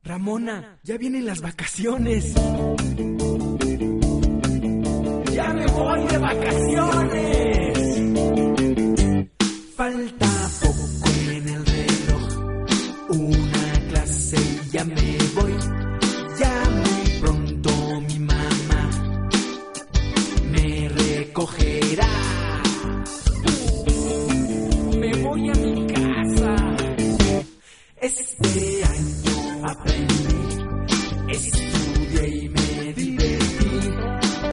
Ramona, ya vienen las vacaciones. ¡Ya me voy de vacaciones! Falta poco en el reloj, una clase y ya me voy. Ya muy pronto mi mamá me recogerá. Me voy a mi casa.